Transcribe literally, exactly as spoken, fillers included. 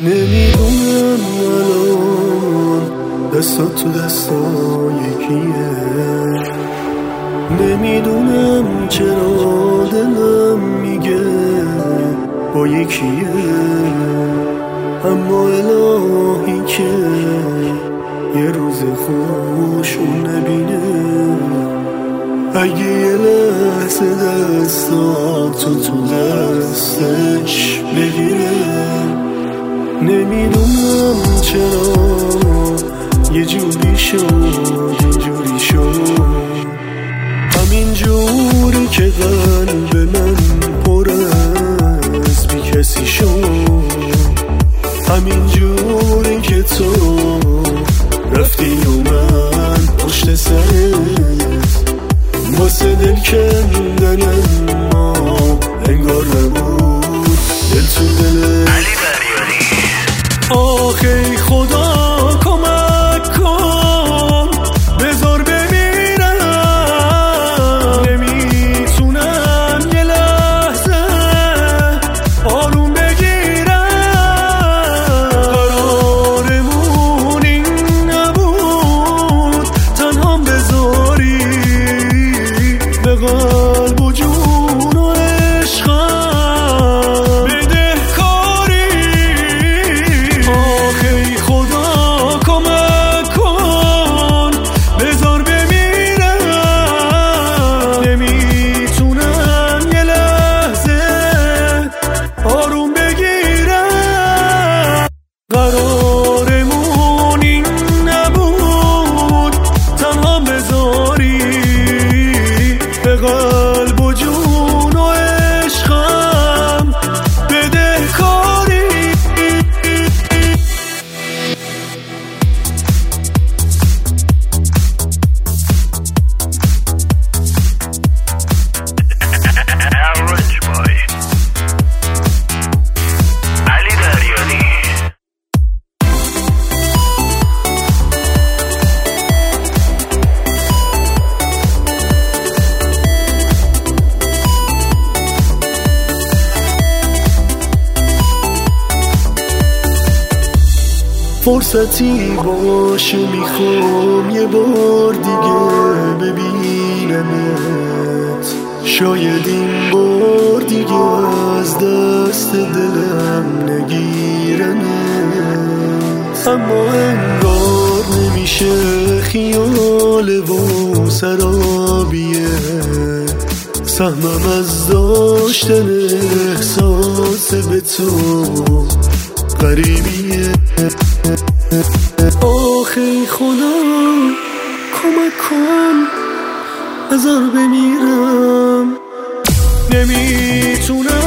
نمیدونم الان دستات تو دستای کیه، نمیدونم چرا دلم میگه با یکیه، اما الهی که یه روز خوش اون نبینه. اگه یه لحظه دستات تو تو دستش بگیره، نمیدونم چرا یه جوری شد اینجوری شد، همین جوری که قلب من پر از بی کسی شد، همین جوری که تو رفتی و من پشت سرت واسه دل کندن، ما انگار نبود دل تو دلت. آخی خدا کمک کن بذار بمیرم، نمیتونم یه لحظه آروم بگیرم، قرارمون این نبود تنهام بذاری به قلب و جون و عشقم بده کاری. آخی خدا کمک کن بذار بمیرم، نمیتونم یه لحظه آروم بگیرم، قرارمون این نبود تنها بذاری به قلب و جون و عشقم بده کاری. Average boy علی دریانی. فرصتی باشه میخوام یه بار دیگه ببینمت، شاید این بار دیگه از دست دلم نگیرمت، اما انگار نمیشه، خیال و سرابیه، سهمم از داشتن احساس به تو غریبیه. آخی خدا کمک کن بذار بمیرم، نمیتونم